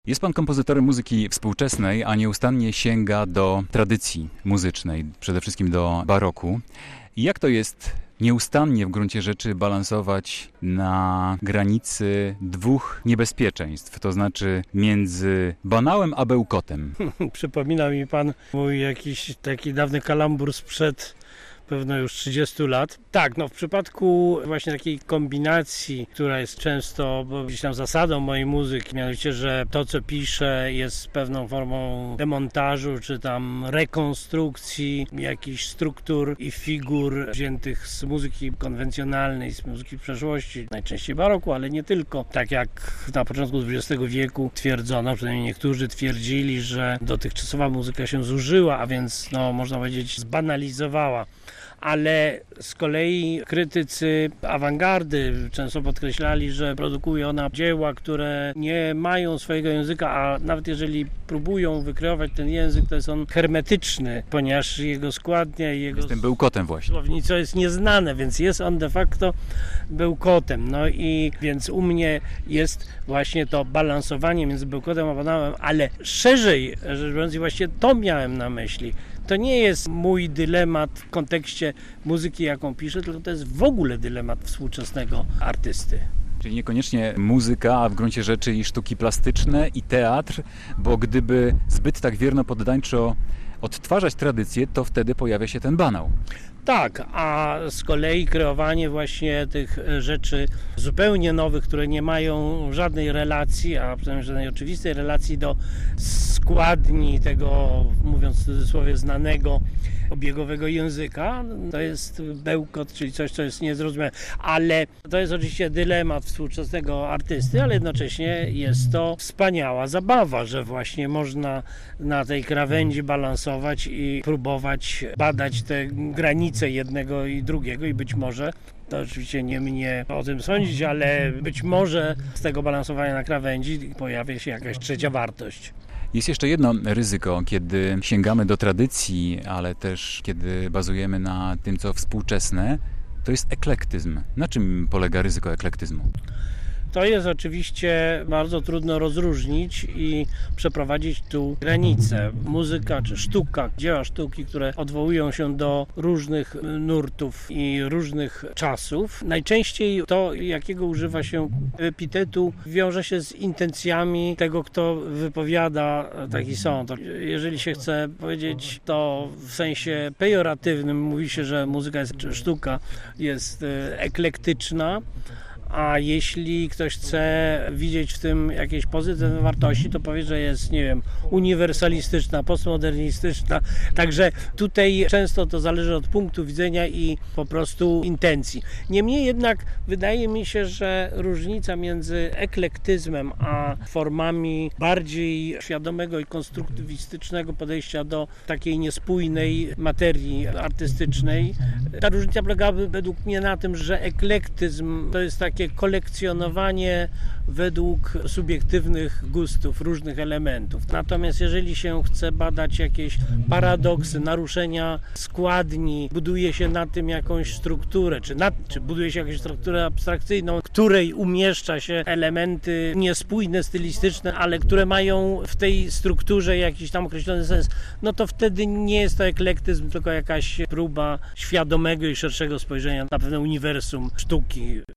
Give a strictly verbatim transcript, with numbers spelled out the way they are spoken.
Jest pan kompozytorem muzyki współczesnej, a nieustannie sięga do tradycji muzycznej, przede wszystkim do baroku. I jak to jest nieustannie w gruncie rzeczy balansować na granicy dwóch niebezpieczeństw, to znaczy między banałem a bełkotem? Przypomina mi pan mój jakiś taki dawny kalambur sprzed pewno już trzydziestu lat. Tak, no w przypadku właśnie takiej kombinacji, która jest często gdzieś tam zasadą mojej muzyki, mianowicie, że to, co piszę, jest pewną formą demontażu, czy tam rekonstrukcji jakichś struktur i figur wziętych z muzyki konwencjonalnej, z muzyki przeszłości, najczęściej baroku, ale nie tylko. Tak jak na początku dwudziestego wieku twierdzono, przynajmniej niektórzy twierdzili, że dotychczasowa muzyka się zużyła, a więc, no, można powiedzieć, zbanalizowała. Ale z kolei krytycy awangardy często podkreślali, że produkuje ona dzieła, które nie mają swojego języka, a nawet jeżeli próbują wykreować ten język, to jest on hermetyczny, ponieważ jego składnia i jego Jest tym bełkotem właśnie. słownictwo jest nieznane, więc jest on de facto bełkotem. No i więc u mnie jest właśnie to balansowanie między bełkotem a banałem, ale szerzej rzecz biorąc, właśnie to miałem na myśli. To nie jest mój dylemat w kontekście muzyki, jaką piszę, tylko to jest w ogóle dylemat współczesnego artysty. Czyli niekoniecznie muzyka, a w gruncie rzeczy i sztuki plastyczne, i teatr, bo gdyby zbyt tak wierno poddańczo odtwarzać tradycję, to wtedy pojawia się ten banał. Tak, a z kolei kreowanie właśnie tych rzeczy zupełnie nowych, które nie mają żadnej relacji, a przynajmniej żadnej oczywistej relacji do składni tego, mówiąc w cudzysłowie, znanego obiegowego języka, to jest bełkot, czyli coś, co jest niezrozumiałe. Ale to jest oczywiście dylemat współczesnego artysty, ale jednocześnie jest to wspaniała zabawa, że właśnie można na tej krawędzi balansować i próbować badać te granice jednego i drugiego i być może, to oczywiście nie mnie o tym sądzić, ale być może z tego balansowania na krawędzi pojawia się jakaś trzecia wartość. Jest jeszcze jedno ryzyko, kiedy sięgamy do tradycji, ale też kiedy bazujemy na tym, co współczesne, to jest eklektyzm. Na czym polega ryzyko eklektyzmu? To jest oczywiście bardzo trudno rozróżnić i przeprowadzić tu granice. Muzyka czy sztuka, dzieła sztuki, które odwołują się do różnych nurtów i różnych czasów. Najczęściej to, jakiego używa się epitetu, wiąże się z intencjami tego, kto wypowiada taki sąd. Jeżeli się chce powiedzieć to w sensie pejoratywnym, mówi się, że muzyka jest, czy sztuka jest eklektyczna, a jeśli ktoś chce widzieć w tym jakieś pozytywne wartości, to powie, że jest, nie wiem, uniwersalistyczna, postmodernistyczna. Także tutaj często to zależy od punktu widzenia i po prostu intencji. Niemniej jednak wydaje mi się, że różnica między eklektyzmem a formami bardziej świadomego i konstruktywistycznego podejścia do takiej niespójnej materii artystycznej, ta różnica polegałaby według mnie na tym, że eklektyzm to jest takie kolekcjonowanie według subiektywnych gustów różnych elementów. Natomiast jeżeli się chce badać jakieś paradoksy, naruszenia składni, buduje się na tym jakąś strukturę, czy, nad, czy buduje się jakąś strukturę abstrakcyjną, której umieszcza się elementy niespójne, stylistyczne, ale które mają w tej strukturze jakiś tam określony sens, no to wtedy nie jest to eklektyzm, tylko jakaś próba świadomego i szerszego spojrzenia na pewne uniwersum sztuki.